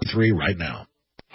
3 right now.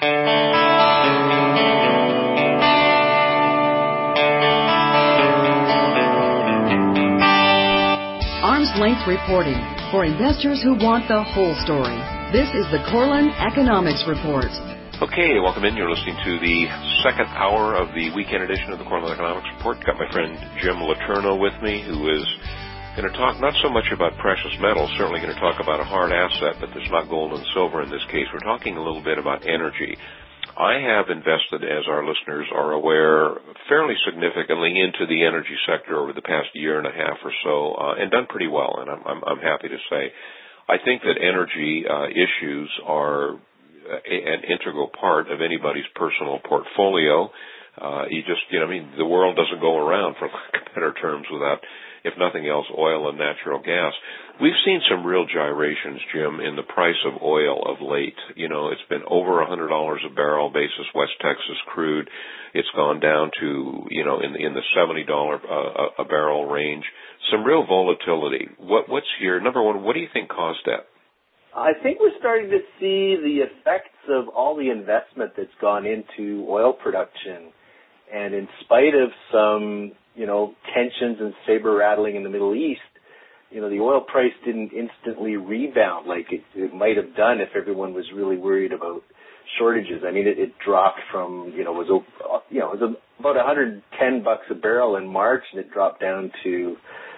Arm's length reporting for investors who want the whole story. This is the Korelin Economics Report. Okay, welcome in. You're listening to the second hour of the weekend edition of the Korelin Economics Report. Got my friend Jim Letourneau with me, who is going to talk not so much about precious metals, certainly going to talk about a hard asset, but there's not gold and silver in this case. We're talking a little bit about energy. I have invested, as our listeners are aware, fairly significantly into the energy sector over the past year and a half or so, and done pretty well, and I'm happy to say. I think that energy issues are an integral part of anybody's personal portfolio. The world doesn't go around, for lack of better terms, without, if nothing else, oil and natural gas. We've seen some real gyrations, Jim, in the price of oil of late. It's been over $100 a barrel basis West Texas crude. It's gone down to, in the $70 a barrel range. Some real volatility. What's here? Number one, what do you think caused that? I think we're starting to see the effects of all the investment that's gone into oil production. And in spite of some, tensions and saber rattling in the Middle East, the oil price didn't instantly rebound like it might have done if everyone was really worried about shortages. I mean, it dropped from, it was about $110 a barrel in March, and it dropped down to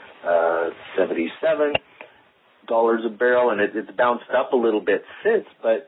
$77 a barrel, and it's bounced up a little bit since. But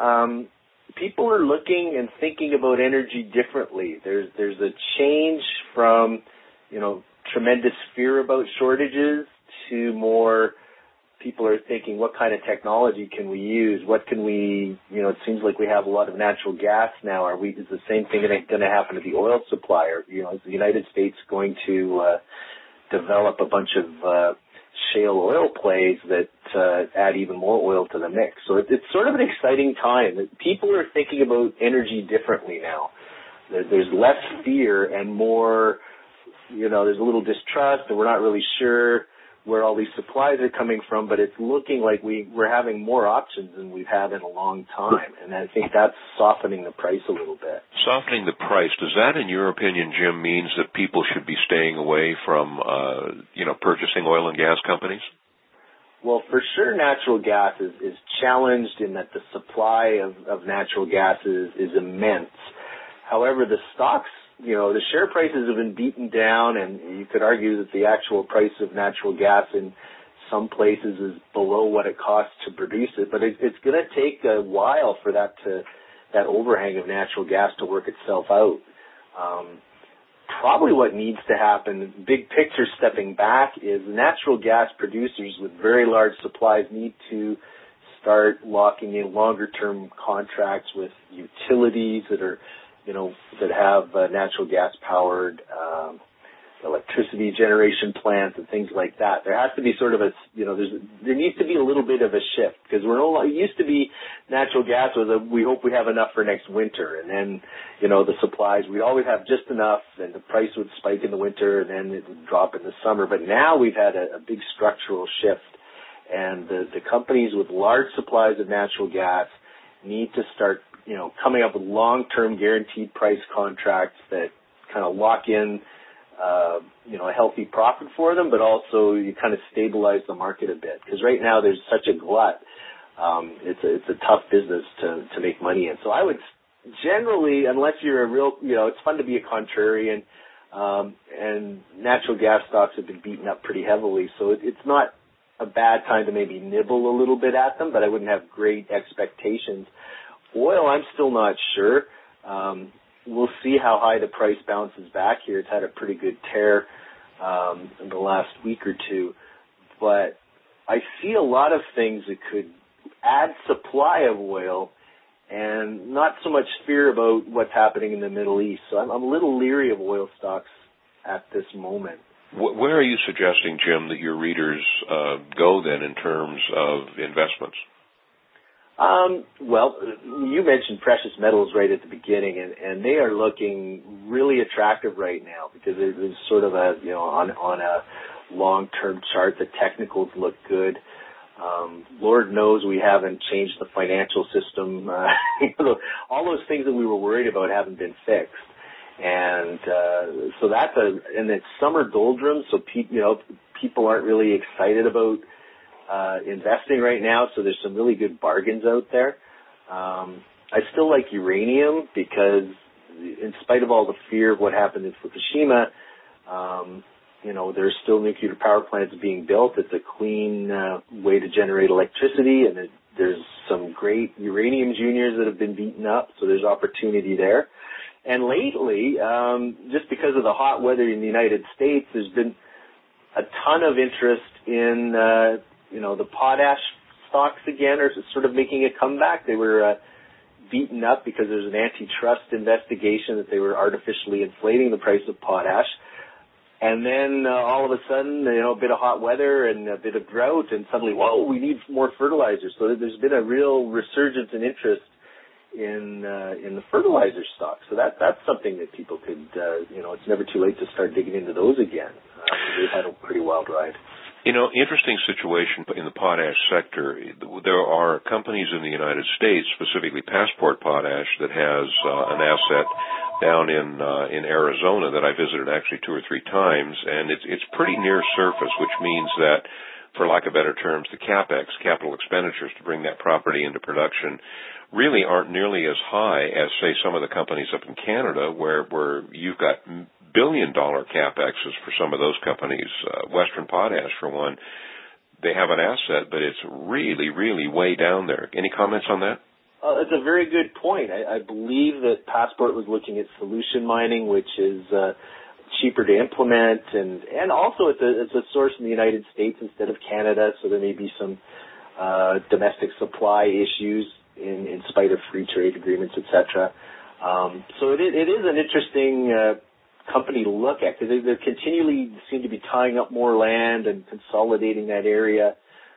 people are looking and thinking about energy differently. There's a change from, tremendous fear about shortages to more people are thinking, what kind of technology can we use? What can we, it seems like we have a lot of natural gas now. Is the same thing going to happen to the oil supply? Is the United States going to develop a bunch of shale oil plays that add even more oil to the mix? So it's sort of an exciting time. People are thinking about energy differently now. There's less fear and more, there's a little distrust, and we're not really sure where all these supplies are coming from, but it's looking like we're having more options than we've had in a long time, and I think that's softening the price a little bit. Softening the price, does that, in your opinion, Jim, means that people should be staying away from, purchasing oil and gas companies? Well, for sure, natural gas is challenged in that the supply of natural gas is immense. However, the stocks, the share prices have been beaten down, and you could argue that the actual price of natural gas in some places is below what it costs to produce it. But it's going to take a while for that overhang of natural gas to work itself out. Probably what needs to happen, big picture stepping back, is natural gas producers with very large supplies need to start locking in longer-term contracts with utilities that are that have natural gas-powered electricity generation plants and things like that. There has to be sort of there needs to be a little bit of a shift, because it used to be natural gas was we hope we have enough for next winter, and then, the supplies, we'd always have just enough, and the price would spike in the winter, and then it would drop in the summer. But now we've had a big structural shift, and the companies with large supplies of natural gas need to start coming up with long-term guaranteed price contracts that kind of lock in, a healthy profit for them, but also you kind of stabilize the market a bit. Because right now there's such a glut. It's a tough business to make money in. So I would generally, unless you're a real, it's fun to be a contrarian, and natural gas stocks have been beaten up pretty heavily. So it's not a bad time to maybe nibble a little bit at them, but I wouldn't have great expectations. Oil, I'm still not sure. We'll see how high the price bounces back here. It's had a pretty good tear in the last week or two. But I see a lot of things that could add supply of oil and not so much fear about what's happening in the Middle East. So I'm a little leery of oil stocks at this moment. Where are you suggesting, Jim, that your readers go then in terms of investments? Well, you mentioned precious metals right at the beginning, and they are looking really attractive right now because there's sort of on a long-term chart, the technicals look good. Lord knows we haven't changed the financial system. All those things that we were worried about haven't been fixed. And so and it's summer doldrums, so people aren't really excited about investing right now, so there's some really good bargains out there. I still like uranium because in spite of all the fear of what happened in Fukushima, there's still nuclear power plants being built. It's a clean way to generate electricity, and there's some great uranium juniors that have been beaten up, so there's opportunity there. And lately, just because of the hot weather in the United States, there's been a ton of interest in, the potash stocks again are sort of making a comeback. They were beaten up because there's an antitrust investigation that they were artificially inflating the price of potash. And then all of a sudden, a bit of hot weather and a bit of drought, and suddenly, whoa, we need more fertilizer. So there's been a real resurgence in interest in the fertilizer stock. So that's something that people could, it's never too late to start digging into those again. They've had a pretty wild ride. Interesting situation in the potash sector. There are companies in the United States, specifically Passport Potash, that has an asset down in Arizona that I visited actually 2 or 3 times, and it's pretty near surface, which means that, for lack of better terms, the CapEx, capital expenditures to bring that property into production, really aren't nearly as high as, say, some of the companies up in Canada where you've got billion-dollar CapExes for some of those companies. Western Potash, for one, they have an asset, but it's really, really way down there. Any comments on that? That's a very good point. I believe that Passport was looking at solution mining, which is cheaper to implement, and also it's a source in the United States instead of Canada, so there may be some domestic supply issues in spite of free trade agreements, etc. So it is an interesting company to look at because they continually seem to be tying up more land and consolidating that area.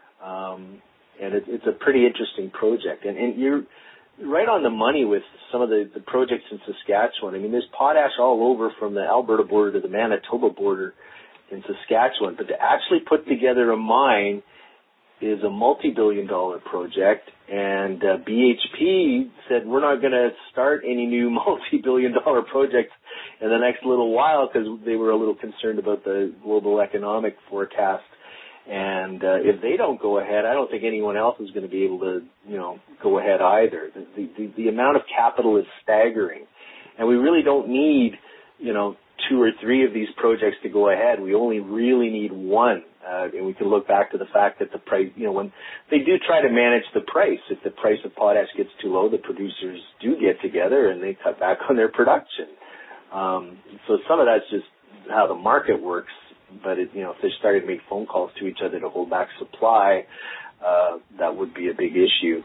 And it's a pretty interesting project. And you're right on the money with some of the projects in Saskatchewan. I mean, there's potash all over from the Alberta border to the Manitoba border in Saskatchewan. But to actually put together a mine is a multi-billion-dollar project. And BHP said, we're not going to start any new multi-billion-dollar projects in the next little while because they were a little concerned about the global economic forecast. And if they don't go ahead, I don't think anyone else is going to be able to, go ahead either. The amount of capital is staggering. And we really don't need, 2 or 3 of these projects to go ahead. We only really need one. And we can look back to the fact that the price, when they do try to manage the price, if the price of potash gets too low, the producers do get together and they cut back on their production. So some of that's just how the market works. But if they started to make phone calls to each other to hold back supply, that would be a big issue.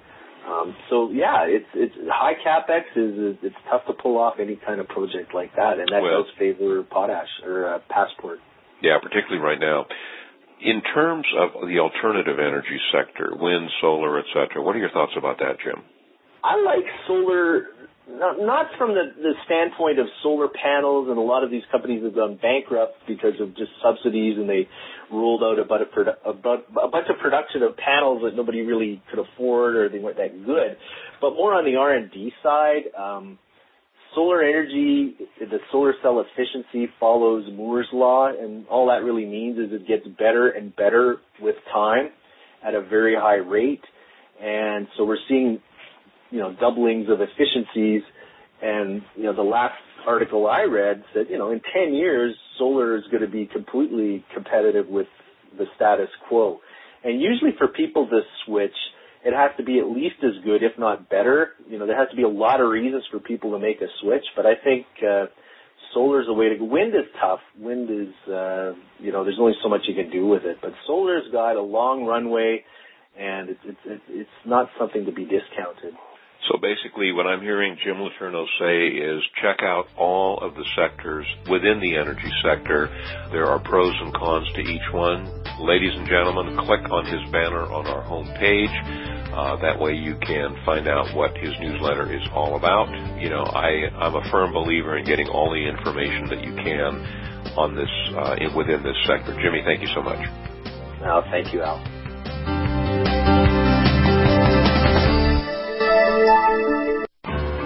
It's high capex. It's tough to pull off any kind of project like that, and that does favor potash or Passport. Yeah, particularly right now. In terms of the alternative energy sector, wind, solar, etc., what are your thoughts about that, Jim? I like solar. Not from the standpoint of solar panels, and a lot of these companies have gone bankrupt because of just subsidies, and they ruled out a bunch of production of panels that nobody really could afford or they weren't that good. But more on the R&D side, solar energy, the solar cell efficiency follows Moore's Law, and all that really means is it gets better and better with time at a very high rate. And so we're seeing doublings of efficiencies. And, the last article I read said, in 10 years, solar is going to be completely competitive with the status quo. And usually for people to switch, it has to be at least as good, if not better. There has to be a lot of reasons for people to make a switch. But I think solar is the way to go. Wind is tough. Wind is, there's only so much you can do with it. But solar's got a long runway, and it's not something to be discounted. So basically what I'm hearing Jim Letourneau say is check out all of the sectors within the energy sector. There are pros and cons to each one. Ladies and gentlemen, click on his banner on our home page. That way you can find out what his newsletter is all about. I'm a firm believer in getting all the information that you can on this within this sector. Jimmy, thank you so much. Thank you, Al.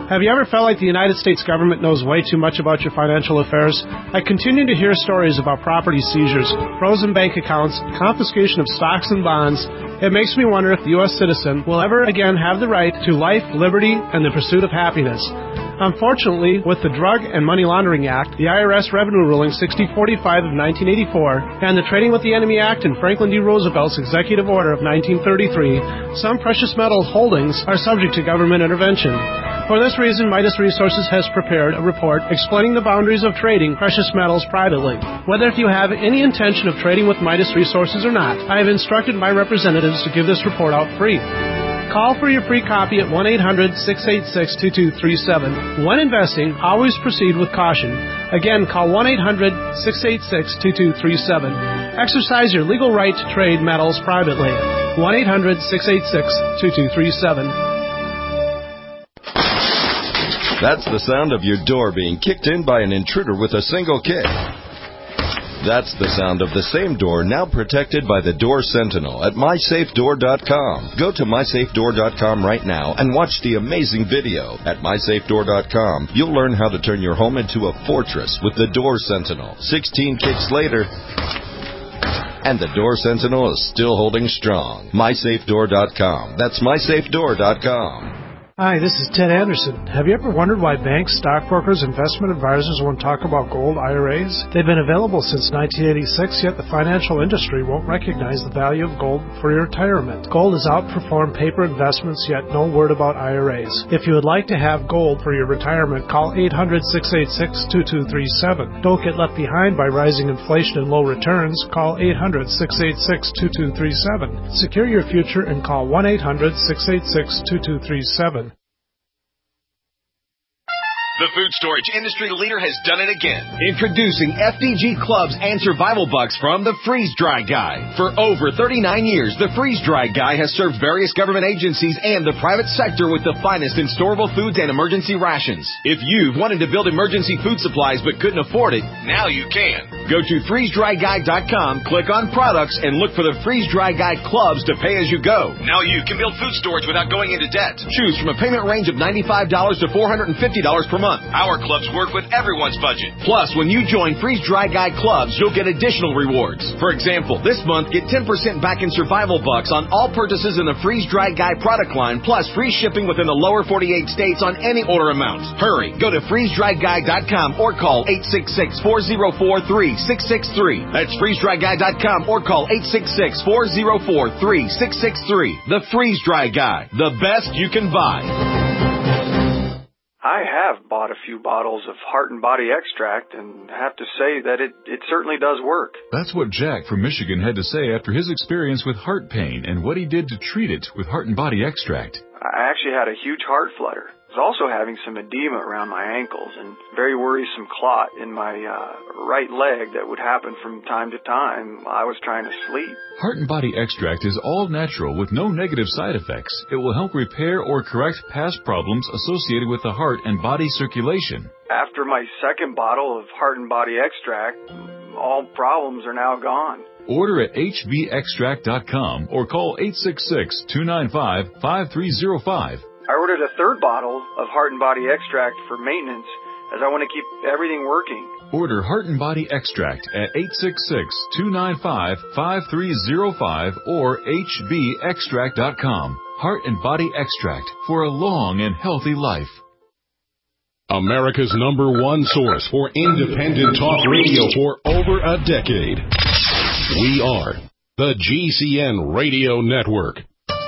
Have you ever felt like the United States government knows way too much about your financial affairs? I continue to hear stories about property seizures, frozen bank accounts, confiscation of stocks and bonds. It makes me wonder if the U.S. citizen will ever again have the right to life, liberty, and the pursuit of happiness. Unfortunately, with the Drug and Money Laundering Act, the IRS Revenue Ruling 6045 of 1984, and the Trading with the Enemy Act and Franklin D. Roosevelt's Executive Order of 1933, some precious metal holdings are subject to government intervention. For this reason, Midas Resources has prepared a report explaining the boundaries of trading precious metals privately. Whether if you have any intention of trading with Midas Resources or not, I have instructed my representatives to give this report out free. Call for your free copy at 1-800-686-2237. When investing, always proceed with caution. Again, call 1-800-686-2237. Exercise your legal right to trade metals privately. 1-800-686-2237. That's the sound of your door being kicked in by an intruder with a single kick. That's the sound of the same door now protected by the Door Sentinel at MySafeDoor.com. Go to MySafeDoor.com right now and watch the amazing video. At MySafeDoor.com, you'll learn how to turn your home into a fortress with the Door Sentinel. 16 kicks later, and the Door Sentinel is still holding strong. MySafeDoor.com. That's MySafeDoor.com. Hi, this is Ted Anderson. Have you ever wondered why banks, stockbrokers, investment advisors won't talk about gold IRAs? They've been available since 1986, yet the financial industry won't recognize the value of gold for your retirement. Gold has outperformed paper investments, yet no word about IRAs. If you would like to have gold for your retirement, call 800-686-2237. Don't get left behind by rising inflation and low returns. Call 800-686-2237. Secure your future and call 1-800-686-2237. The food storage industry leader has done it again. Introducing FDG Clubs and Survival Bucks from the Freeze Dry Guy. For over 39 years, the Freeze Dry Guy has served various government agencies and the private sector with the finest in storable foods and emergency rations. If you've wanted to build emergency food supplies but couldn't afford it, now you can. Go to freezedryguy.com, click on products, and look for the Freeze Dry Guy Clubs to pay as you go. Now you can build food storage without going into debt. Choose from a payment range of $95 to $450 per month. Our clubs work with everyone's budget. Plus, when you join Freeze Dry Guy Clubs, you'll get additional rewards. For example, this month, get 10% back in Survival Bucks on all purchases in the Freeze Dry Guy product line, plus free shipping within the lower 48 states on any order amount. Hurry, go to freezedryguy.com or call 866-404-3663. That's freezedryguy.com or call 866-404-3663. The Freeze Dry Guy, the best you can buy. I have bought a few bottles of Heart and Body Extract and have to say that it certainly does work. That's what Jack from Michigan had to say after his experience with heart pain and what he did to treat it with Heart and Body Extract. I actually had a huge heart flutter. I was also having some edema around my ankles and very worrisome clot in my right leg that would happen from time to time while I was trying to sleep. Heart and Body Extract is all natural with no negative side effects. It will help repair or correct past problems associated with the heart and body circulation. After my second bottle of Heart and Body Extract, all problems are now gone. Order at hvextract.com or call 866-295-5305. I ordered a third bottle of Heart and Body Extract for maintenance as I want to keep everything working. Order Heart and Body Extract at 866-295-5305 or hbextract.com. Heart and Body Extract for a long and healthy life. America's #1 source for independent talk radio for over a decade. We are the GCN Radio Network.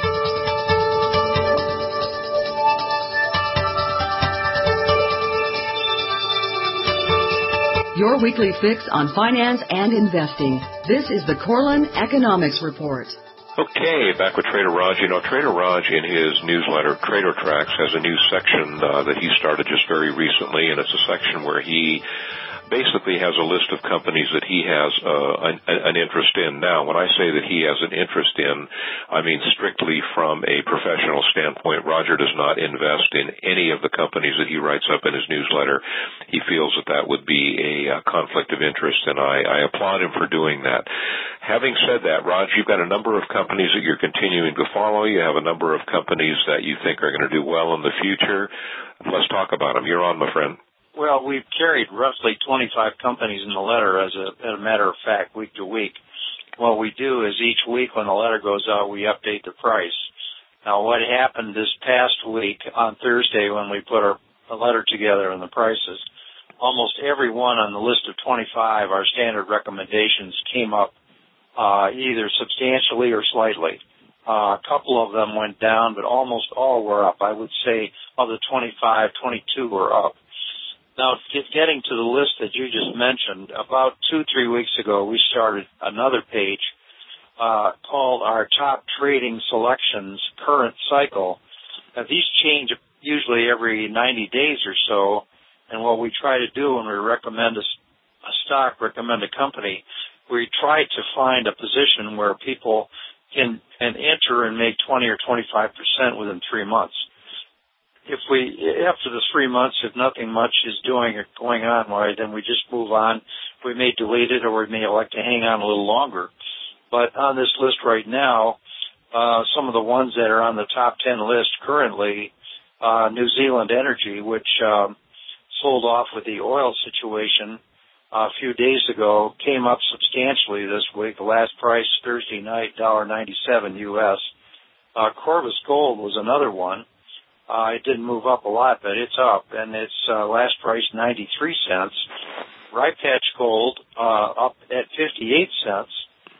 Your weekly fix on finance and investing. This is the Corlin Economics Report. Okay, back with Trader Raj. You know, Trader Raj in his newsletter, Trader Tracks, has a new section that he started just very recently, and it's a section where he basically has a list of companies that he has an interest in. Now, when I say that he has an interest in, I mean strictly from a professional standpoint. Roger does not invest in any of the companies that he writes up in his newsletter. He feels that that would be a conflict of interest, and I applaud him for doing that. Having said that, Roger, you've got a number of companies that you're continuing to follow. You have a number of companies that you think are going to do well in the future. Let's talk about them. You're on, my friend. Well, we've carried roughly 25 companies in the letter as a matter of fact, week to week. What we do is each week when the letter goes out, we update the price. Now, what happened this past week on Thursday when we put our letter together and the prices, almost every one on the list of 25, our standard recommendations, came up either substantially or slightly. A couple of them went down, but almost all were up. I would say of the 25, 22 were up. Now, getting to the list that you just mentioned, about 2-3 weeks ago, we started another page called our Top Trading Selections Current Cycle. Now, these change usually every 90 days or so, and what we try to do when we recommend a stock, recommend a company, we try to find a position where people can enter and make 20 or 25% within 3 months. After the 3 months, if nothing much is going on, right, then we just move on. We may delete it or we may elect to hang on a little longer. But on this list right now, some of the ones that are on the top 10 list currently, New Zealand Energy, which sold off with the oil situation a few days ago, came up substantially this week. The last price Thursday night, $1.97 U.S. Corvus Gold was another one. It didn't move up a lot, but it's up, and its last price 93 cents. Rye Patch Gold up at 58 cents.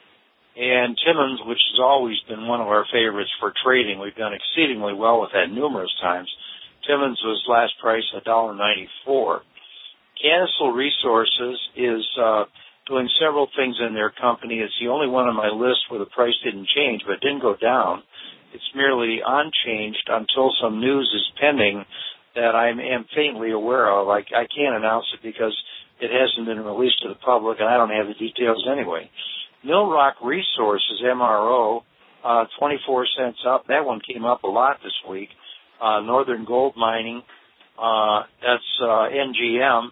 And Timmins, which has always been one of our favorites for trading, we've done exceedingly well with that numerous times. Timmins was last price $1.94. Canistell Resources is doing several things in their company. It's the only one on my list where the price didn't change, but it didn't go down. It's merely unchanged until some news is pending that I am faintly aware of. I can't announce it because it hasn't been released to the public, and I don't have the details anyway. Mill Rock Resources, MRO, 24 cents up. That one came up a lot this week. Northern Gold Mining, that's NGM,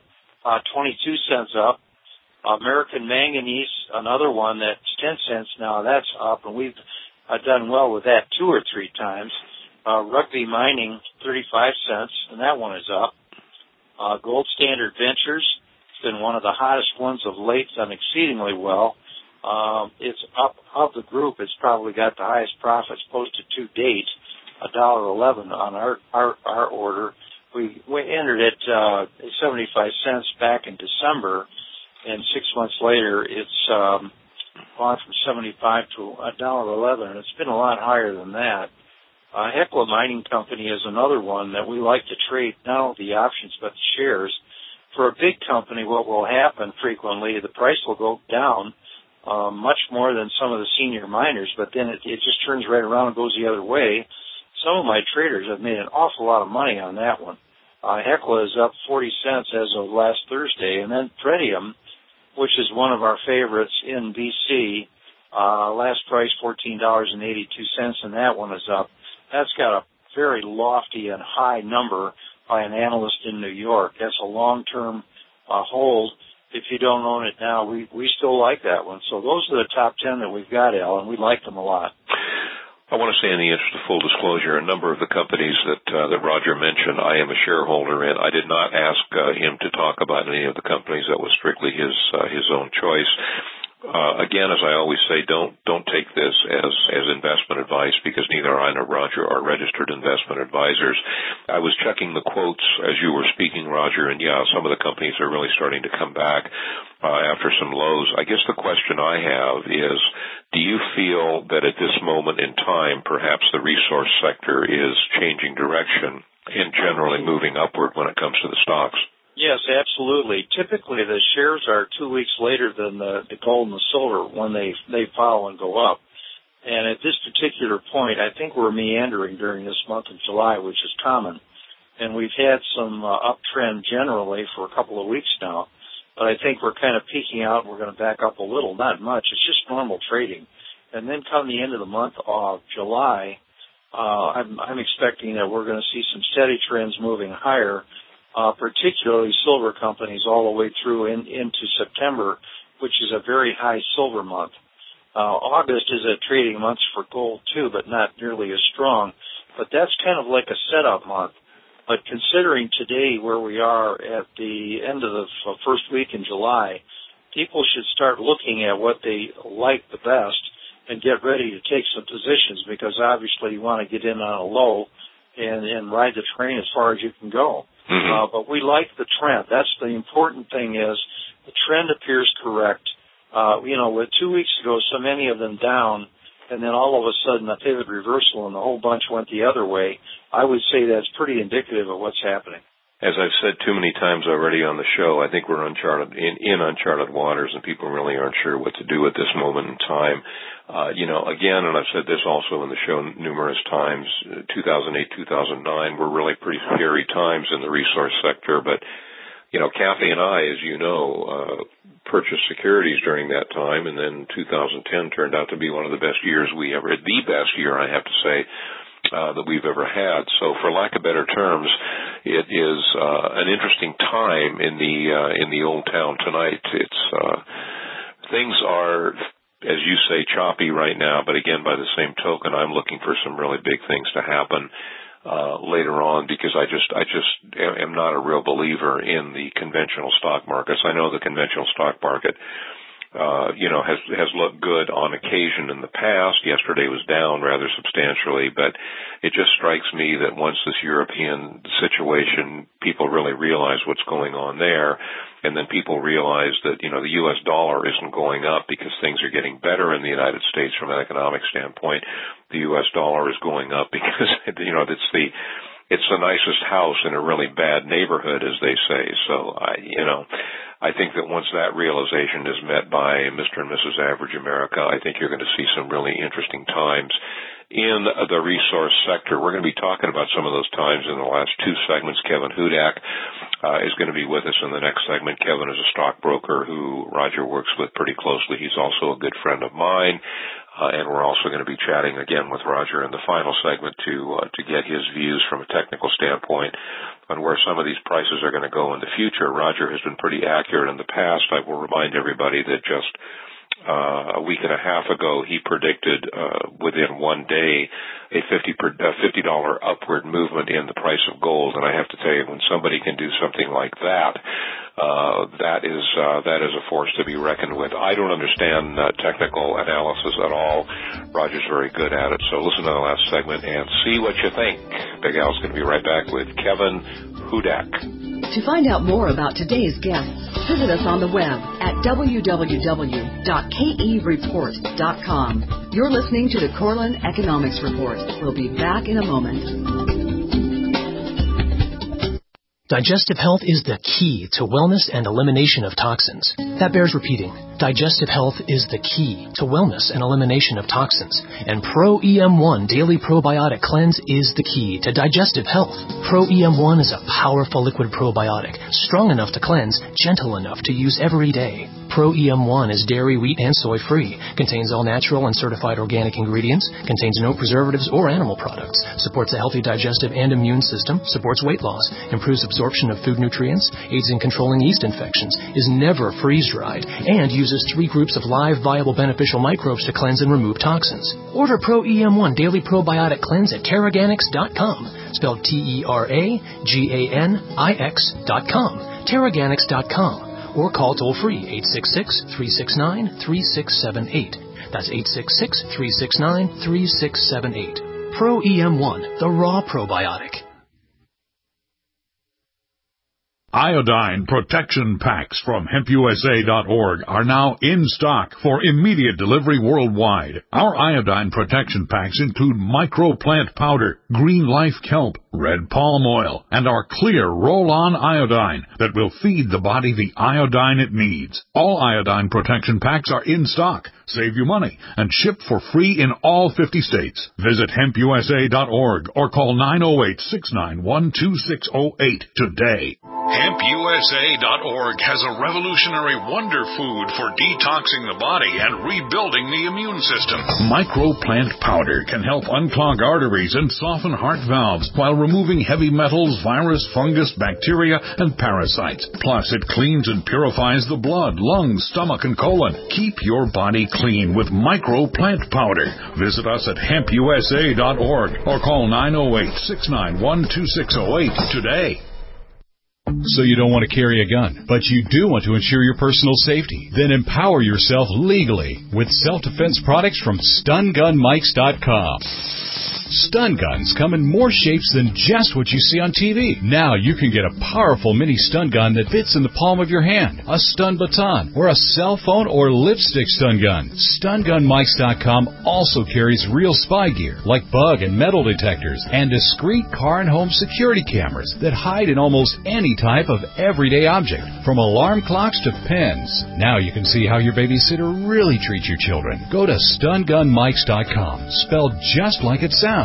22 cents up. American Manganese, another one that's 10 cents now. That's up, and we've done well with that 2 or 3 times. Rugby Mining, 35 cents, and that one is up. Gold Standard Ventures, it's been one of the hottest ones of late, done exceedingly well. It's up of the group. It's probably got the highest profits posted to date, $1.11 on our order. We entered at 75 cents back in December, and 6 months later, it's gone from 75 to $1.11. It's been a lot higher than that. Hecla Mining Company is another one that we like to trade, not only the options but the shares. For a big company, what will happen frequently, the price will go down much more than some of the senior miners, but then it just turns right around and goes the other way. Some of my traders have made an awful lot of money on that one. Hecla is up 40 cents as of last Thursday, and then Pretium, which is one of our favorites in BC, last price $14.82, and that one is up. That's got a very lofty and high number by an analyst in New York. That's a long-term hold. If you don't own it now, we still like that one. So those are the top 10 that we've got, Al, and we like them a lot. I want to say, in the interest of full disclosure, a number of the companies that Roger mentioned, I am a shareholder in. I did not ask him to talk about any of the companies. That was strictly his own choice. Again, as I always say, don't take this as investment advice, because neither I nor Roger are registered investment advisors. I was checking the quotes as you were speaking, Roger, and yeah, some of the companies are really starting to come back after some lows. I guess the question I have is, do you feel that at this moment in time, perhaps the resource sector is changing direction and generally moving upward when it comes to the stocks? Yes, absolutely. Typically, the shares are 2 weeks later than the gold and the silver when they follow and go up. And at this particular point, I think we're meandering during this month of July, which is common. And we've had some uptrend generally for a couple of weeks now. but I think we're kind of peaking out. We're going to back up a little, not much. It's just normal trading. And then come the end of the month of July, I'm expecting that we're going to see some steady trends moving higher, particularly silver companies all the way through into September, which is a very high silver month. August is a trading month for gold too, but not nearly as strong. But that's kind of like a setup month. But considering today where we are at the end of the first week in July, people should start looking at what they like the best and get ready to take some positions, because obviously you want to get in on a low and ride the train as far as you can go. Mm-hmm. But we like the trend. That's the important thing, is the trend appears correct. With 2 weeks ago, so many of them down, and then all of a sudden a pivot reversal and the whole bunch went the other way, I would say that's pretty indicative of what's happening. As I've said too many times already on the show, I think we're in uncharted waters, and people really aren't sure what to do at this moment in time. Again, and I've said this also in the show numerous times, 2008, 2009 were really pretty scary times in the resource sector, but Kathy and I, as you know, purchased securities during that time, and then 2010 turned out to be one of the best years the best year, I have to say, that we've ever had. So for lack of better terms, it is an interesting time in the old town tonight. It's things are, as you say, choppy right now, but again, by the same token, I'm looking for some really big things to happen later on, because I just am not a real believer in the conventional stock markets. I know the conventional stock market has looked good on occasion in the past. Yesterday was down rather substantially, but it just strikes me that once this European situation, people really realize what's going on there, and then people realize that, the U.S. dollar isn't going up because things are getting better in the United States from an economic standpoint. The U.S. dollar is going up because, it's the nicest house in a really bad neighborhood, as they say. So, I think that once that realization is met by Mr. and Mrs. Average America, I think you're going to see some really interesting times in the resource sector. We're going to be talking about some of those times in the last two segments. Kevin Hudak is going to be with us in the next segment. Kevin is a stockbroker who Roger works with pretty closely. He's also a good friend of mine. And we're also going to be chatting again with Roger in the final segment to get his views from a technical standpoint on where some of these prices are going to go in the future. Roger has been pretty accurate in the past. I will remind everybody that just a week and a half ago, he predicted within one day a $50 upward movement in the price of gold. And I have to tell you, when somebody can do something like that, that is a force to be reckoned with. I don't understand technical analysis at all. Roger's very good at it. So listen to the last segment and see what you think. Big Al's going to be right back with Kevin Hudak. To find out more about today's guests, visit us on the web at www.kereport.com. You're listening to the Corlin Economics Report. We'll be back in a moment. Digestive health is the key to wellness and elimination of toxins. That bears repeating. Digestive health is the key to wellness and elimination of toxins. And Pro-EM1 Daily Probiotic Cleanse is the key to digestive health. Pro-EM1 is a powerful liquid probiotic, strong enough to cleanse, gentle enough to use every day. Pro-EM1 is dairy, wheat, and soy-free, contains all natural and certified organic ingredients, contains no preservatives or animal products, supports a healthy digestive and immune system, supports weight loss, improves absorption of food nutrients, aids in controlling yeast infections, is never freeze-dried, and uses 3 groups of live, viable, beneficial microbes to cleanse and remove toxins. Order Pro-EM1 Daily Probiotic Cleanse at Teraganix.com, spelled Teraganix.com, Teraganix.com. Or call toll-free 866-369-3678. That's 866-369-3678. Pro-EM1, the raw probiotic. Iodine protection packs from HempUSA.org are now in stock for immediate delivery worldwide. Our iodine protection packs include microplant powder, green life kelp, red palm oil, and our clear roll-on iodine that will feed the body the iodine it needs. All iodine protection packs are in stock, save you money, and shipped for free in all 50 states. Visit HempUSA.org or call 908-691-2608 today. HempUSA.org has a revolutionary wonder food for detoxing the body and rebuilding the immune system. Microplant powder can help unclog arteries and soften heart valves while removing heavy metals, virus, fungus, bacteria, and parasites. Plus, it cleans and purifies the blood, lungs, stomach, and colon. Keep your body clean with Microplant powder. Visit us at HempUSA.org or call 908-691-2608 today. So you don't want to carry a gun, but you do want to ensure your personal safety. Then empower yourself legally with self-defense products from StunGunMikes.com. Stun guns come in more shapes than just what you see on TV. Now you can get a powerful mini stun gun that fits in the palm of your hand, a stun baton, or a cell phone or lipstick stun gun. StunGunMikes.com also carries real spy gear like bug and metal detectors and discreet car and home security cameras that hide in almost any type of everyday object, from alarm clocks to pens. Now you can see how your babysitter really treats your children. Go to StunGunMikes.com, spelled just like it sounds.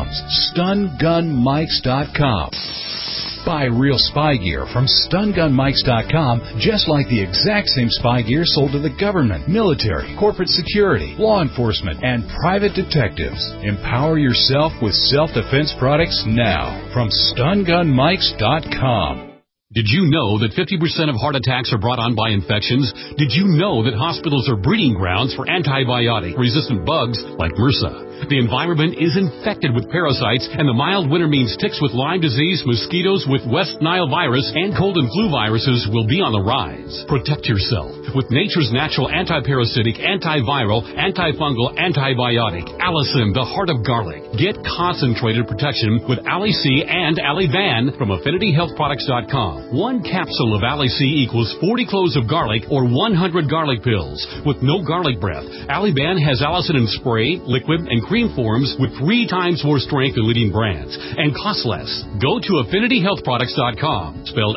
StunGunMikes.com. Buy real spy gear from StunGunMikes.com, just like the exact same spy gear sold to the government, military, corporate security, law enforcement, and private detectives. Empower yourself with self-defense products now from StunGunMikes.com. Did you know that 50% of heart attacks are brought on by infections? Did you know that hospitals are breeding grounds for antibiotic-resistant bugs like MRSA? The environment is infected with parasites, and the mild winter means ticks with Lyme disease, mosquitoes with West Nile virus, and cold and flu viruses will be on the rise. Protect yourself with nature's natural antiparasitic, antiviral, antifungal, antibiotic, Allicin, the heart of garlic. Get concentrated protection with Ali-C and Ali-Van from AffinityHealthProducts.com. One capsule of Ali-C equals 40 cloves of garlic or 100 garlic pills. With no garlic breath, Ali-Van has Allicin in spray, liquid, and cream forms with 3 times more strength than leading brands and costs less. Go to AffinityHealthProducts.com, spelled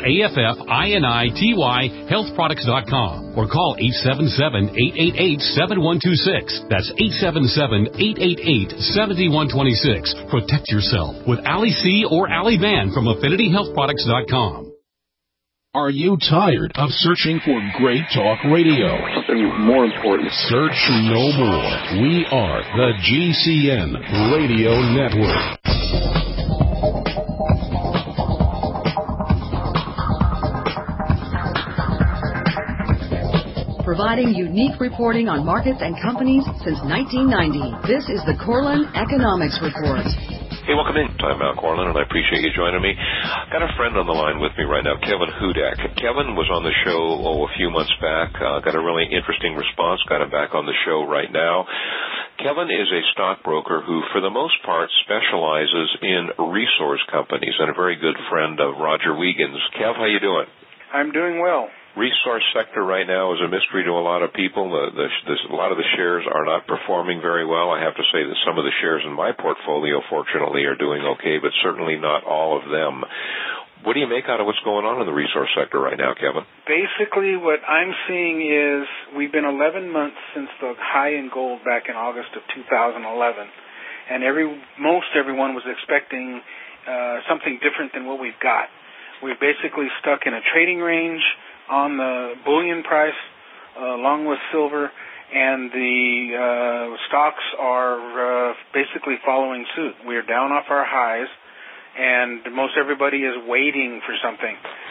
AFFINITY, healthproducts.com, or call 877-888-7126. That's 877-888-7126. Protect yourself with Ali-C or Ali-Van from AffinityHealthProducts.com. Are you tired of searching for great talk radio? Something more important. Search no more. We are the GCN Radio Network. Providing unique reporting on markets and companies since 1990. This is the Corlin Economics Report. Hey, welcome in. I'm Al Corlin, and I appreciate you joining me. Got a friend on the line with me right now, Kevin Hudak. Kevin was on the show a few months back. Got a really interesting response. Got him back on the show right now. Kevin is a stockbroker who, for the most part, specializes in resource companies and a very good friend of Roger Wiegand's. Kev, how you doing? I'm doing well. Resource sector right now is a mystery to a lot of people. A lot of the shares are not performing very well. I have to say that some of the shares in my portfolio, fortunately, are doing okay, but certainly not all of them. What do you make out of what's going on in the resource sector right now, Kevin? Basically, what I'm seeing is we've been 11 months since the high in gold back in August of 2011, and most everyone was expecting something different than what we've got. We're basically stuck in a trading range on the bullion price, along with silver, and the stocks are basically following suit. We're down off our highs, and most everybody is waiting for something.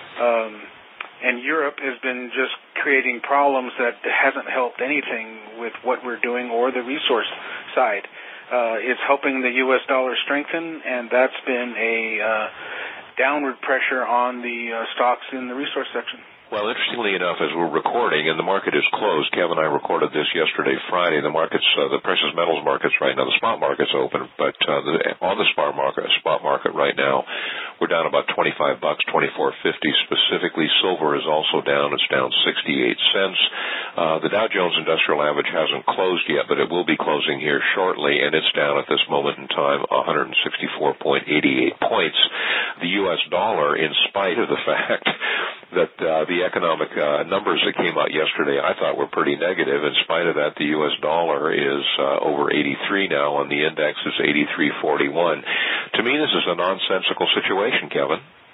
And Europe has been just creating problems that hasn't helped anything with what we're doing or the resource side. It's helping the U.S. dollar strengthen, and that's been a downward pressure on the stocks in the resource section. Well, interestingly enough, as we're recording, and the market is closed, Kevin and I recorded this yesterday, Friday, the markets, the precious metals markets right now, the spot market's open, but on the spot market right now, we're down about $25, $24.50 specifically. Silver is also down. It's down 68 cents. The Dow Jones Industrial Average hasn't closed yet, but it will be closing here shortly, and it's down at this moment in time 164.88 points. The U.S. dollar, in spite of the fact that the economic numbers that came out yesterday I thought were pretty negative. In spite of that, the U.S. dollar is over 83 now. On the index, it's 83.41. To me, this is a nonsensical situation, Kevin.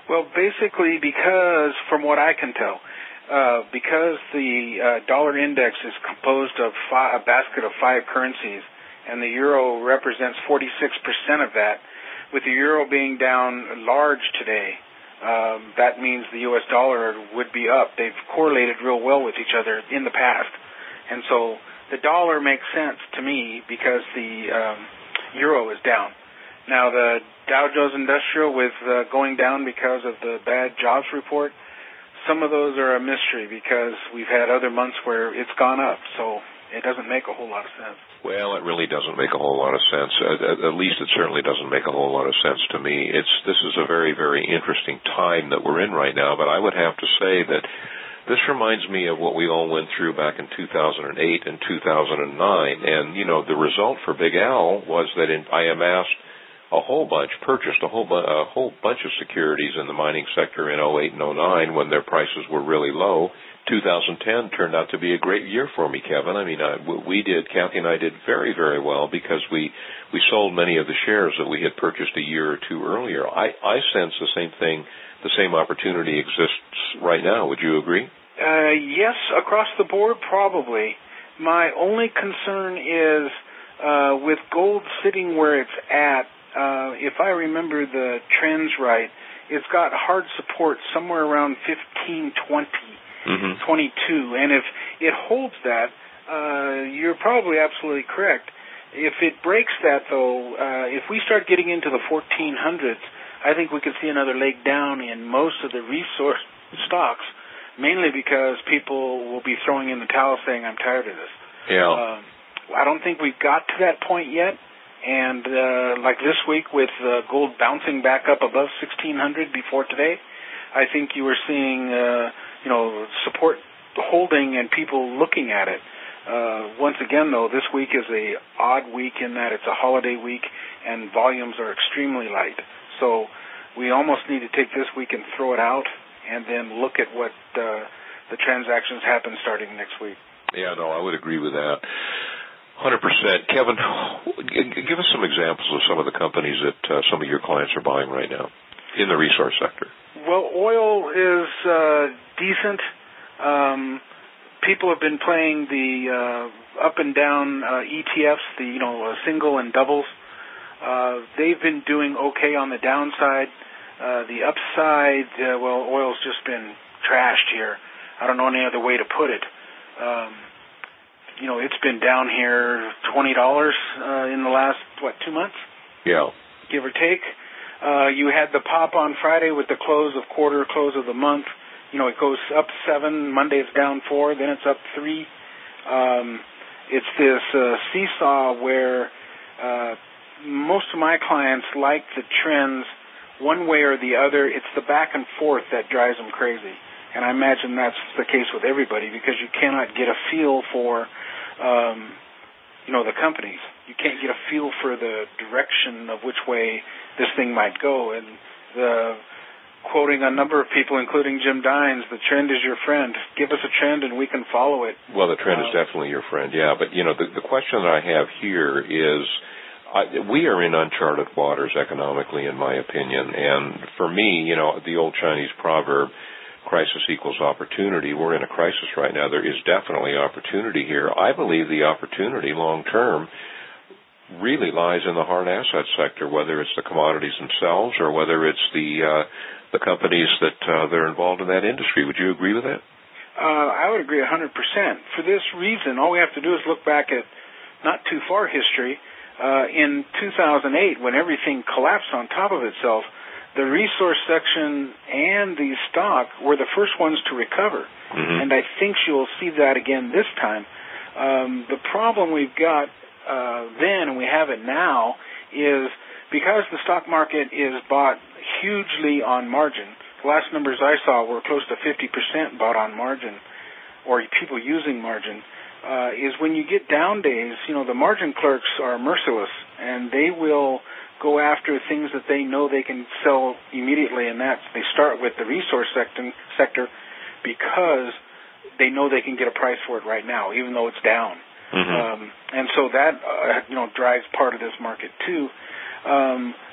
Well, basically because, from what I can tell, because the dollar index is composed of a basket of 5 currencies, and the euro represents 46% of that, with the euro being down large today, that means the U.S. dollar would be up. They've correlated real well with each other in the past. And so the dollar makes sense to me because the euro is down. Now, the Dow Jones Industrial with going down because of the bad jobs report, some of those are a mystery because we've had other months where it's gone up. So it doesn't make a whole lot of sense. Well, it really doesn't make a whole lot of sense. At least it certainly doesn't make a whole lot of sense to me. This is a very, very interesting time that we're in right now, but I would have to say that this reminds me of what we all went through back in 2008 and 2009. And, you know, the result for Big Al was that I amassed purchased a whole bunch of securities in the mining sector in 08 and 09 when their prices were really low. 2010 turned out to be a great year for me, Kevin. I mean, Kathy and I did very, very well because we sold many of the shares that we had purchased a year or two earlier. I sense the same thing, the same opportunity exists right now. Would you agree? Yes, across the board, probably. My only concern is with gold sitting where it's at, if I remember the trends right, it's got hard support somewhere around 1520. 22, and if it holds that, you're probably absolutely correct. If it breaks that, though, if we start getting into the 1400s, I think we could see another leg down in most of the resource stocks, mainly because people will be throwing in the towel saying, I'm tired of this. Yeah. I don't think we've got to that point yet, and like this week with gold bouncing back up above 1600 before today, I think you were seeing support holding and people looking at it. Once again, though, this week is a odd week in that it's a holiday week and volumes are extremely light. So we almost need to take this week and throw it out and then look at what the transactions happen starting next week. Yeah, no, I would agree with that. 100%. Kevin, give us some examples of some of the companies that some of your clients are buying right now in the resource sector. Well, oil is decent. People have been playing the up and down ETFs, the single and doubles. They've been doing okay on the downside. The upside, oil's just been trashed here. I don't know any other way to put it. It's been down here $20 in the last 2 months? Yeah, give or take. You had the pop on Friday with the close of the month. It goes up 7, Monday it's down 4, then it's up 3. It's this seesaw where most of my clients like the trends one way or the other. It's the back and forth that drives them crazy. And I imagine that's the case with everybody because you cannot get a feel for, the companies. You can't get a feel for the direction of which way this thing might go. And quoting a number of people, including Jim Dines, the trend is your friend. Give us a trend and we can follow it. Well, the trend is definitely your friend, yeah. But, the question that I have here is we are in uncharted waters economically, in my opinion. And for me, the old Chinese proverb, crisis equals opportunity. We're in a crisis right now. There is definitely opportunity here. I believe the opportunity long-term really lies in the hard asset sector, whether it's the commodities themselves or whether it's the companies that are involved in that industry. Would you agree with that? I would agree 100%. For this reason, all we have to do is look back at not too far history. In 2008, when everything collapsed on top of itself, the resource section and the stock were the first ones to recover. Mm-hmm. And I think you'll see that again this time. The problem we've got then, and we have it now, is because the stock market is bought hugely on margin. The last numbers I saw were close to 50% bought on margin, or people using margin, is when you get down days, the margin clerks are merciless, and they will go after things that they know they can sell immediately, and that they start with the resource sector because they know they can get a price for it right now, even though it's down. Mm-hmm. And so that drives part of this market too.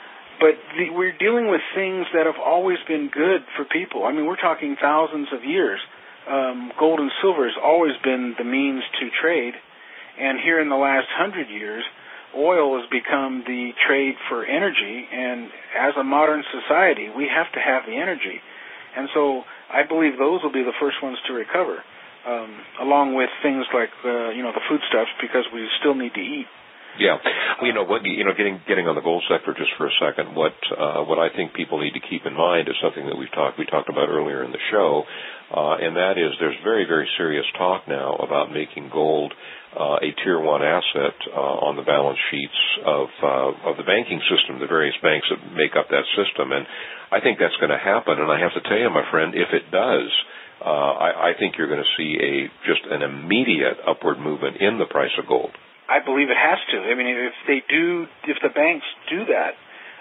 But we're dealing with things that have always been good for people. I mean, we're talking thousands of years. Gold and silver has always been the means to trade. And here in the last 100 years, oil has become the trade for energy. And as a modern society, we have to have the energy. And so I believe those will be the first ones to recover, along with things like, the foodstuffs, because we still need to eat. Yeah, getting on the gold sector just for a second. What I think people need to keep in mind is something that we talked about earlier in the show, and that is there's very, very serious talk now about making gold a tier 1 asset on the balance sheets of the banking system, the various banks that make up that system, and I think that's going to happen. And I have to tell you, my friend, if it does, I think you're going to see just an immediate upward movement in the price of gold. I believe it has to. I mean, if the banks do that,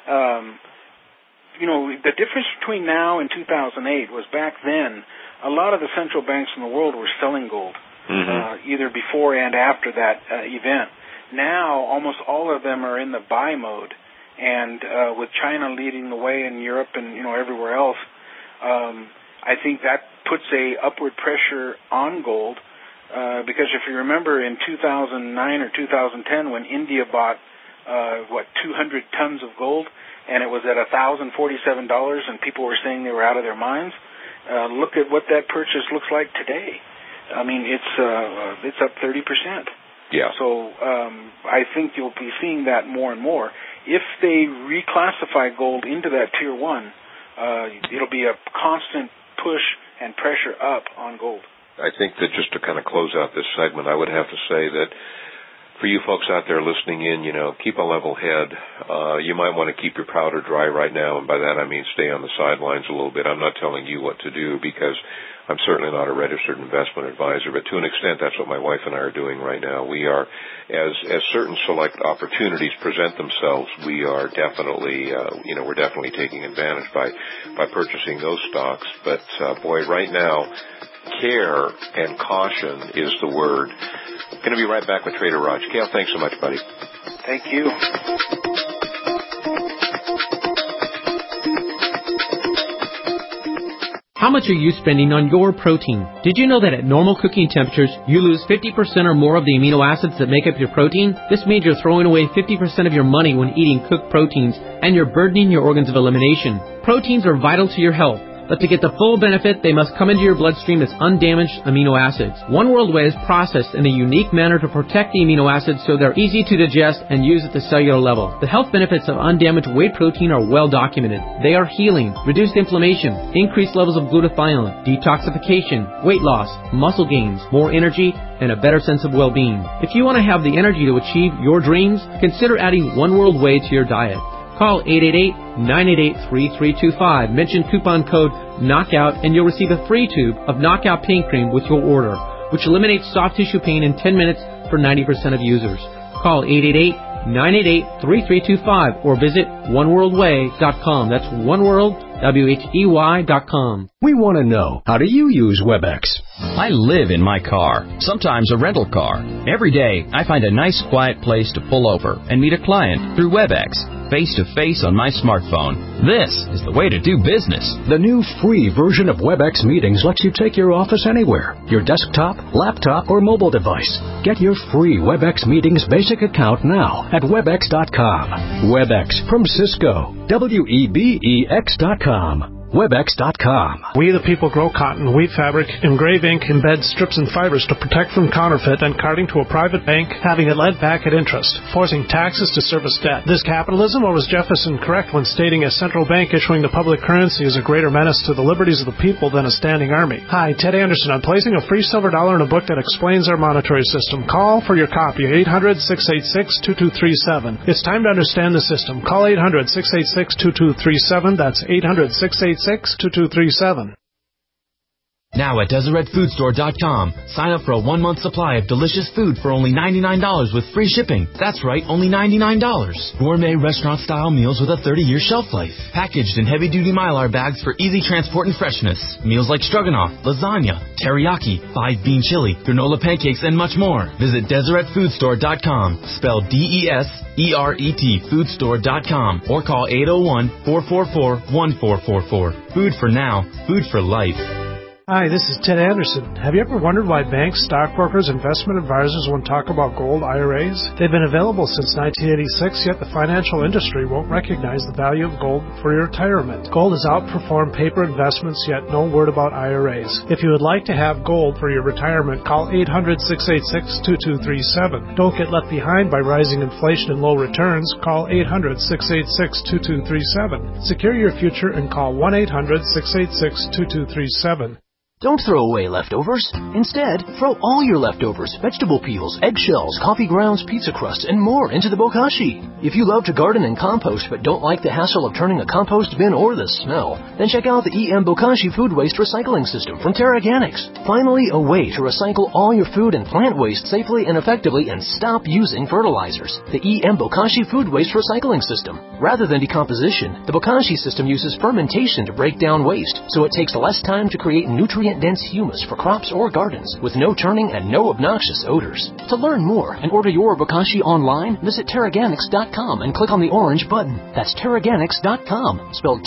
the difference between now and 2008 was back then, a lot of the central banks in the world were selling gold, either before and after that event. Now, almost all of them are in the buy mode, and with China leading the way in Europe and everywhere else, I think that puts a upward pressure on gold. Because if you remember in 2009 or 2010 when India bought, 200 tons of gold, and it was at $1,047 and people were saying they were out of their minds, look at what that purchase looks like today. I mean, it's up 30%. Yeah. So I think you'll be seeing that more and more. If they reclassify gold into that tier 1, it'll be a constant push and pressure up on gold. I think that just to kind of close out this segment, I would have to say that for you folks out there listening in, keep a level head. You might want to keep your powder dry right now, and by that I mean stay on the sidelines a little bit. I'm not telling you what to do because I'm certainly not a registered investment advisor, but to an extent that's what my wife and I are doing right now. We are, as certain select opportunities present themselves, we are definitely, we're definitely taking advantage by purchasing those stocks. But boy, right now, care and caution is the word. Going to be right back with Trader Raj. Cale, thanks so much, buddy. Thank you. How much are you spending on your protein? Did you know that at normal cooking temperatures, you lose 50% or more of the amino acids that make up your protein? This means you're throwing away 50% of your money when eating cooked proteins, and you're burdening your organs of elimination. Proteins are vital to your health. But to get the full benefit, they must come into your bloodstream as undamaged amino acids. One World Whey is processed in a unique manner to protect the amino acids so they're easy to digest and use at the cellular level. The health benefits of undamaged whey protein are well documented. They are healing, reduced inflammation, increased levels of glutathione, detoxification, weight loss, muscle gains, more energy, and a better sense of well-being. If you want to have the energy to achieve your dreams, consider adding One World Whey to your diet. Call 888-988-3325. Mention coupon code KNOCKOUT and you'll receive a free tube of Knockout Pain Cream with your order, which eliminates soft tissue pain in 10 minutes for 90% of users. Call 888-988-3325 or visit oneworldwhey.com. That's oneworld.com. We want to know, how do you use WebEx? I live in my car, sometimes a rental car. Every day, I find a nice quiet place to pull over and meet a client through WebEx, face-to-face on my smartphone. This is the way to do business. The new free version of WebEx Meetings lets you take your office anywhere, your desktop, laptop, or mobile device. Get your free WebEx Meetings basic account now at webex.com. WebEx from Cisco. WEBEX.com. Webex.com. We the people grow cotton, weave fabric, engrave ink, embed strips and fibers to protect from counterfeit and carting to a private bank, having it lent back at interest, forcing taxes to service debt. This capitalism, or was Jefferson correct when stating a central bank issuing the public currency is a greater menace to the liberties of the people than a standing army? Hi, Ted Anderson. I'm placing a free silver dollar in a book that explains our monetary system. Call for your copy, 800-686-2237. It's time to understand the system. Call 800-686-2237. That's 800-686-2237. Now at DeseretFoodStore.com, sign up for a 1-month supply of delicious food for only $99 with free shipping. That's right, only $99. Gourmet restaurant-style meals with a 30-year shelf life. Packaged in heavy-duty Mylar bags for easy transport and freshness. Meals like stroganoff, lasagna, teriyaki, 5-bean chili, granola pancakes, and much more. Visit DeseretFoodStore.com, spelled DESERET Foodstore.com, or call 801-444-1444. Food for now, food for life. Hi, this is Ted Anderson. Have you ever wondered why banks, stockbrokers, investment advisors won't talk about gold IRAs? They've been available since 1986, yet the financial industry won't recognize the value of gold for your retirement. Gold has outperformed paper investments, yet no word about IRAs. If you would like to have gold for your retirement, call 800-686-2237. Don't get left behind by rising inflation and low returns. Call 800-686-2237. Secure your future and call 1-800-686-2237. Don't throw away leftovers. Instead, throw all your leftovers, vegetable peels, eggshells, coffee grounds, pizza crusts, and more into the bokashi. If you love to garden and compost but don't like the hassle of turning a compost bin or the smell, then check out the EM Bokashi Food Waste Recycling System from TerraGanix. Finally, a way to recycle all your food and plant waste safely and effectively and stop using fertilizers. The EM Bokashi Food Waste Recycling System. Rather than decomposition, the Bokashi system uses fermentation to break down waste, so it takes less time to create nutrient-dense humus for crops or gardens with no turning and no obnoxious odors. To learn more and order your Bokashi online, visit TerraGanix.com and click on the orange button. That's TerraGanix.com, spelled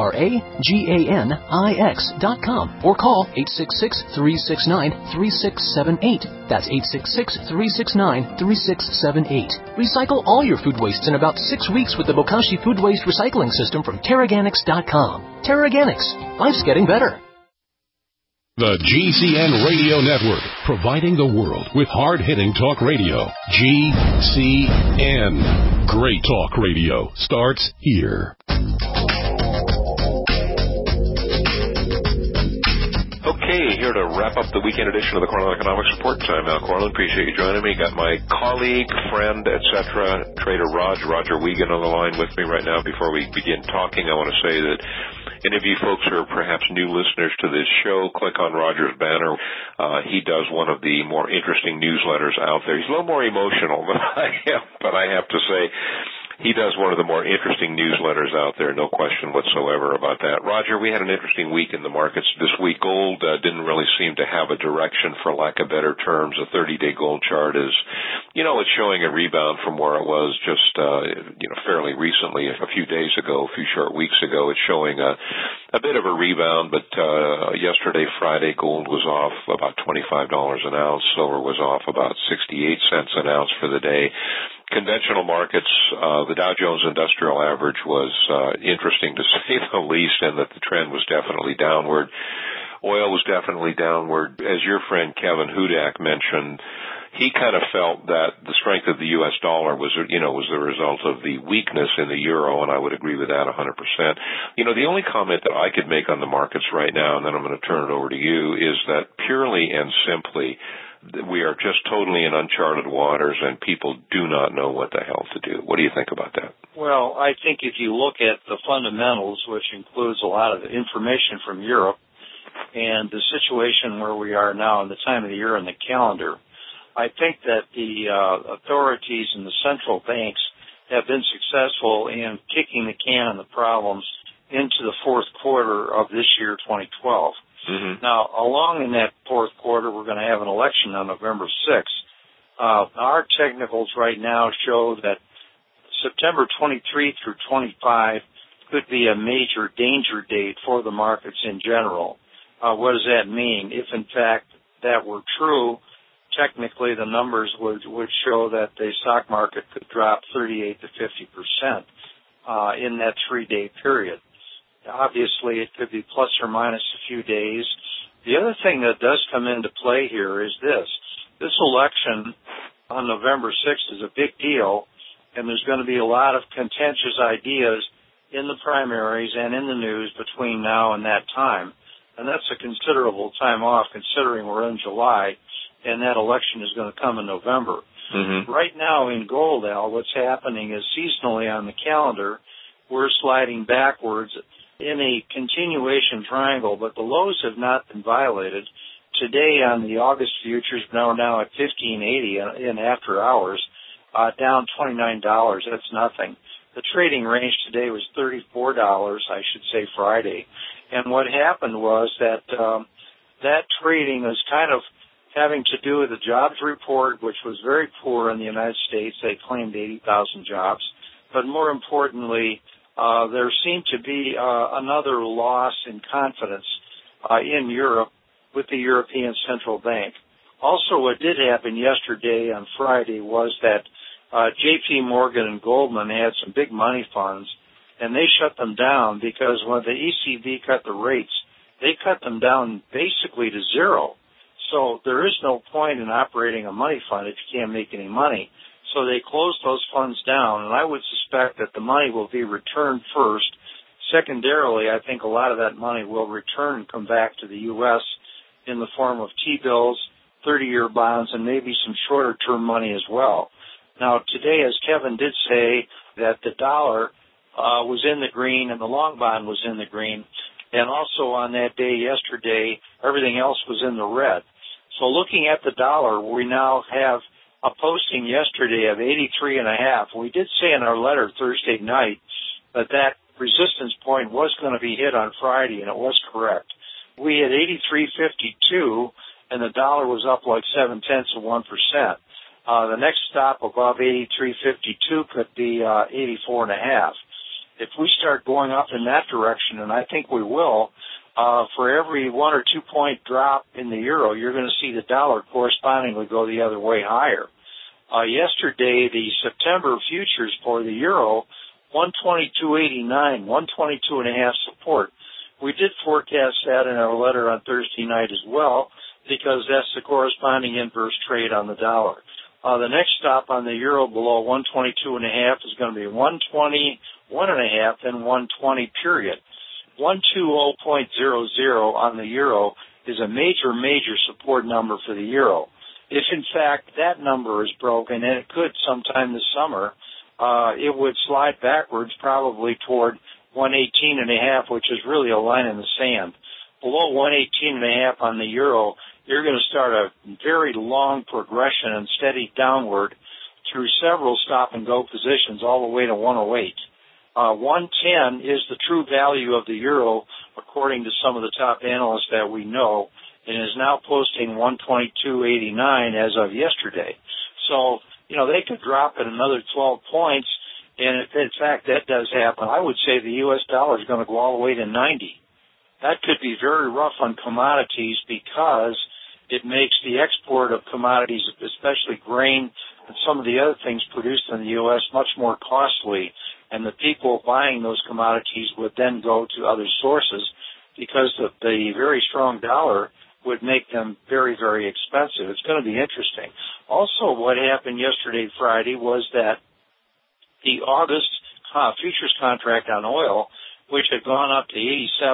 TerraGanix.com, or call 866-369-3678. That's 866-369-3678. Recycle all your food wastes in about 6 weeks with the Bokashi Food Waste Recycling System from TerraGanix.com. TerraGanix. Life's getting better. The GCN Radio Network, providing the world with hard-hitting talk radio. GCN. Great talk radio starts here. Okay, here to wrap up the weekend edition of the Cornell Economics Report. I'm Al Corlin. Appreciate you joining me. Got my colleague, friend, etc., Trader Roger Wiegand on the line with me right now. Before we begin talking, I want to say that any of you folks who are perhaps new listeners to this show, click on Roger's banner. He does one of the more interesting newsletters out there. He's a little more emotional than I am, but I have to say, he does one of the more interesting newsletters out there, no question whatsoever about that. Roger, we had an interesting week in the markets this week. Gold didn't really seem to have a direction, for lack of better terms. A 30-day gold chart is, it's showing a rebound from where it was just, fairly recently, a few days ago, a few short weeks ago. It's showing a bit of a rebound, but yesterday, Friday, gold was off about $25 an ounce. Silver was off about 68 cents an ounce for the day. Conventional markets, the Dow Jones Industrial Average was interesting to say the least, and that the trend was definitely downward. Oil was definitely downward. As your friend Kevin Hudak mentioned, he kind of felt that the strength of the U.S. dollar was the result of the weakness in the euro, and I would agree with that 100%. The only comment that I could make on the markets right now, and then I'm going to turn it over to you, is that purely and simply, we are just totally in uncharted waters, and people do not know what the hell to do. What do you think about that? Well, I think if you look at the fundamentals, which includes a lot of information from Europe, and the situation where we are now in the time of the year and the calendar, I think that the authorities and the central banks have been successful in kicking the can on the problems into the fourth quarter of this year, 2012. Mm-hmm. Now, along in that fourth quarter, we're going to have an election on November 6th. Our technicals right now show that September 23 through 25 could be a major danger date for the markets in general. What does that mean? If, in fact, that were true, technically the numbers would show that the stock market could drop 38 to 50% in that 3-day period. Obviously, it could be plus or minus a few days. The other thing that does come into play here is this. This election on November 6th is a big deal, and there's going to be a lot of contentious ideas in the primaries and in the news between now and that time. And that's a considerable time off, considering we're in July, and that election is going to come in November. Mm-hmm. Right now in gold, Al, what's happening is seasonally on the calendar, we're sliding backwards in a continuation triangle, but the lows have not been violated. Today on the August futures, now at $15.80 in after hours, down $29. That's nothing. The trading range today was $34, I should say Friday. And what happened was that that trading was kind of having to do with the jobs report, which was very poor in the United States. They claimed 80,000 jobs. But more importantly, there seemed to be another loss in confidence in Europe with the European Central Bank. Also, what did happen yesterday on Friday was that J.P. Morgan and Goldman had some big money funds, and they shut them down because when the ECB cut the rates, they cut them down basically to zero. So there is no point in operating a money fund if you can't make any money. So they closed those funds down, and I would suspect that the money will be returned first. Secondarily, I think a lot of that money will return and come back to the U.S. in the form of T-bills, 30-year bonds, and maybe some shorter-term money as well. Now, today, as Kevin did say, that the dollar was in the green and the long bond was in the green, and also on that day yesterday, everything else was in the red. So looking at the dollar, we now have a posting yesterday of 83.5. We did say in our letter Thursday night that that resistance point was going to be hit on Friday, and it was correct. We had 83.52, and the dollar was up like 0.7%. The next stop above 83.52 could be 84.5. If we start going up in that direction, and I think we will, for every 1 or 2 point drop in the euro, you're going to see the dollar correspondingly go the other way higher. Yesterday, the September futures for the euro, 122.89, 122.5 support. We did forecast that in our letter on Thursday night as well, because that's the corresponding inverse trade on the dollar. The next stop on the euro below 122.5 is going to be 121.5 and 120 period. 120.00 on the euro is a major support number for the euro. If in fact that number is broken, and it could sometime this summer, it would slide backwards probably toward 118.5, which is really a line in the sand. Below 118.5 on the euro, you're going to start a very long progression and steady downward through several stop-and-go positions all the way to 108. 110 is the true value of the euro, according to some of the top analysts that we know, and is now posting 122.89 as of yesterday. So, they could drop it another 12 points, and if in fact that does happen, I would say the U.S. dollar is going to go all the way to 90. That could be very rough on commodities because it makes the export of commodities, especially grain and some of the other things produced in the U.S., much more costly. And the people buying those commodities would then go to other sources because the very strong dollar would make them very, very expensive. It's going to be interesting. Also, what happened yesterday, Friday, was that the August futures contract on oil, which had gone up to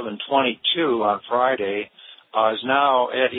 87.22 on Friday, is now at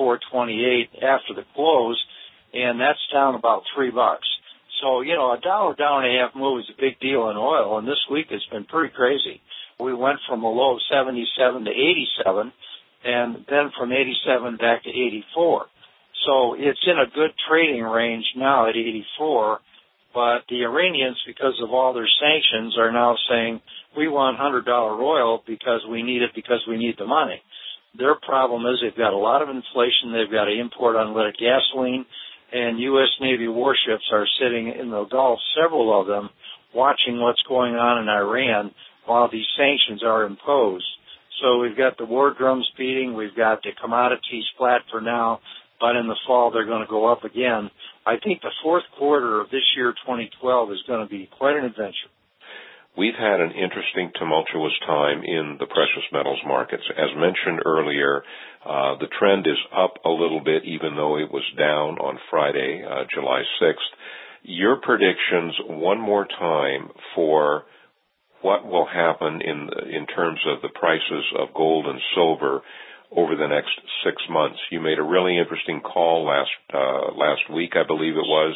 84.28 after the close, and that's down about $3. So, a $1 down and a half move is a big deal in oil, and this week it's been pretty crazy. We went from a low of 77 to 87, and then from 87 back to 84. So it's in a good trading range now at 84, but the Iranians, because of all their sanctions, are now saying, we want $100 oil because we need it because we need the money. Their problem is they've got a lot of inflation. They've got to import unleaded gasoline, and U.S. Navy warships are sitting in the Gulf, several of them, watching what's going on in Iran while these sanctions are imposed. So we've got the war drums beating. We've got the commodities flat for now, but in the fall they're going to go up again. I think the fourth quarter of this year, 2012, is going to be quite an adventure. We've had an interesting, tumultuous time in the precious metals markets. As mentioned earlier, the trend is up a little bit, even though it was down on Friday, July 6th. Your predictions, one more time, for what will happen in terms of the prices of gold and silver over the next 6 months. You made a really interesting call last week, I believe it was,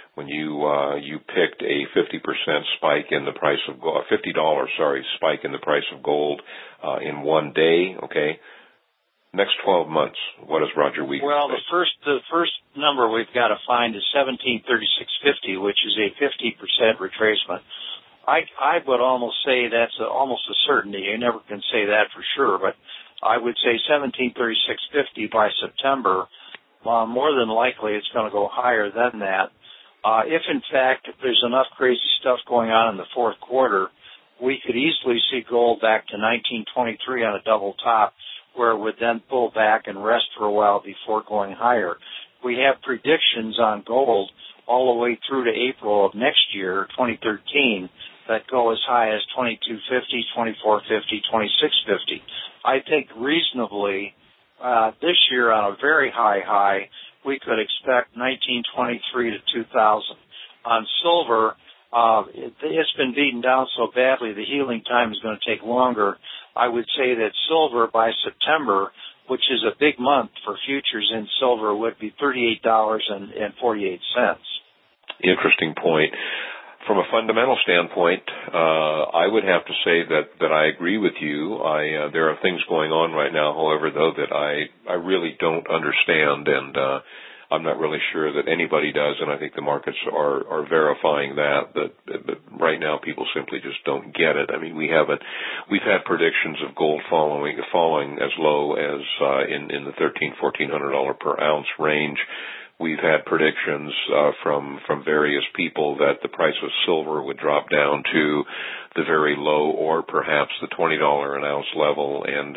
when you picked a 50% spike in the price of gold, $50 spike in the price of gold in one day. Okay, next 12 months, what does Roger Wiegand Well, say? the first number we've got to find is 1736.50, which is a 50% retracement. I would almost say that's almost a certainty. You never can say that for sure, but I would say 1736.50 by September. More than likely, it's going to go higher than that. If in fact there's enough crazy stuff going on in the fourth quarter, we could easily see gold back to 1923 on a double top, where it would then pull back and rest for a while before going higher. We have predictions on gold all the way through to April of next year, 2013, that go as high as 2250, 2450, 2650. I think reasonably this year on a very high, we could expect 1923 to 2000. On silver, it's been beaten down so badly the healing time is going to take longer. I would say that silver by September, which is a big month for futures in silver, would be $38.48. Interesting point. From a fundamental standpoint, I would have to say that I agree with you. There are things going on right now, however, though, that I really don't understand, and I'm not really sure that anybody does, and I think the markets are verifying that. But right now, people simply just don't get it. I mean, we've had predictions of gold falling as low as in the $1,300-$1,400 per ounce range. We've had predictions from various people that the price of silver would drop down to the very low or perhaps the $20 an ounce level, and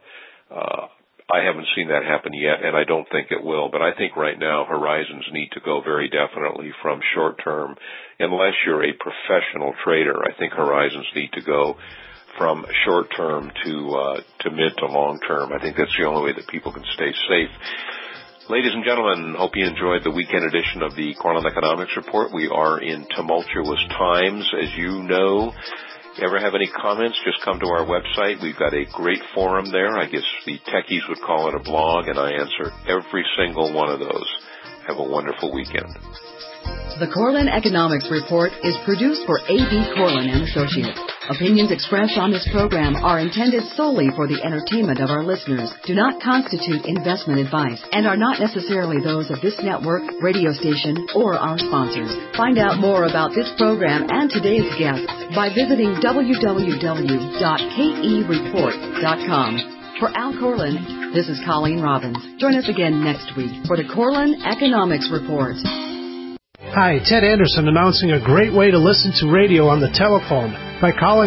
I haven't seen that happen yet, and I don't think it will. But I think right now horizons need to go very definitely from short term. Unless you're a professional trader, I think horizons need to go from short term to mid to long term. I think that's the only way that people can stay safe. Ladies and gentlemen, hope you enjoyed the weekend edition of the Cortland Economics Report. We are in tumultuous times, as you know. If you ever have any comments, just come to our website. We've got a great forum there. I guess the techies would call it a blog, and I answer every single one of those. Have a wonderful weekend. The Cortland Economics Report is produced for A.B. Cortland & Associates. Opinions expressed on this program are intended solely for the entertainment of our listeners, do not constitute investment advice, and are not necessarily those of this network, radio station, or our sponsors. Find out more about this program and today's guests by visiting www.kereport.com. For Al Cortland, this is Colleen Robbins. Join us again next week for the Cortland Economics Report. Hi, Ted Anderson announcing a great way to listen to radio on the telephone. By calling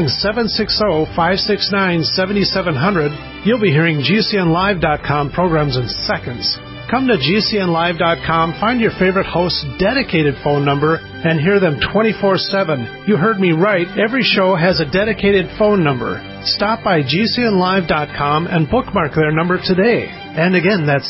760-569-7700, you'll be hearing GCNlive.com programs in seconds. Come to GCNlive.com, find your favorite host's dedicated phone number, and hear them 24/7. You heard me right. Every show has a dedicated phone number. Stop by GCNlive.com and bookmark their number today. And again, that's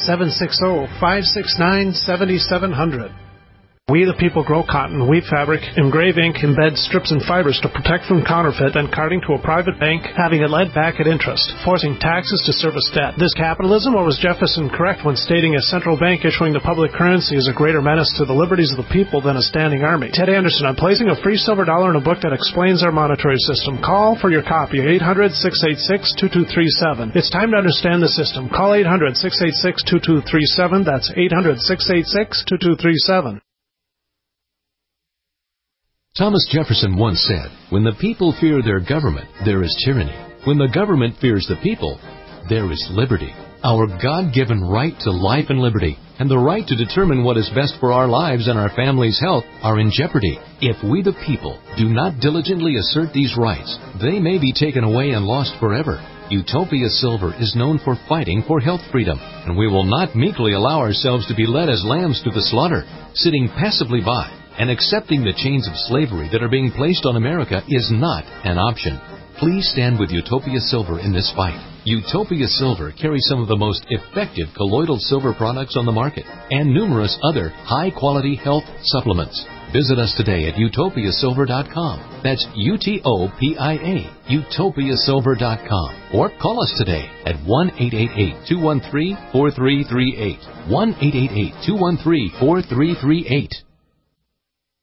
760-569-7700. We the people grow cotton, weave fabric, engrave ink, embed strips and fibers to protect from counterfeit and carting to a private bank, having it lent back at interest, forcing taxes to service debt. This capitalism, or was Jefferson correct when stating a central bank issuing the public currency is a greater menace to the liberties of the people than a standing army? Ted Anderson, I'm placing a free silver dollar in a book that explains our monetary system. Call for your copy, 800-686-2237. It's time to understand the system. Call 800-686-2237. That's 800-686-2237. Thomas Jefferson once said, "When the people fear their government, there is tyranny. When the government fears the people, there is liberty." Our God-given right to life and liberty, and the right to determine what is best for our lives and our family's health, are in jeopardy. If we the people do not diligently assert these rights, they may be taken away and lost forever. Utopia Silver is known for fighting for health freedom, and we will not meekly allow ourselves to be led as lambs to the slaughter, sitting passively by. And accepting the chains of slavery that are being placed on America is not an option. Please stand with Utopia Silver in this fight. Utopia Silver carries some of the most effective colloidal silver products on the market and numerous other high-quality health supplements. Visit us today at utopiasilver.com. That's UTOPIA, utopiasilver.com. Or call us today at 1-888-213-4338. 1-888-213-4338.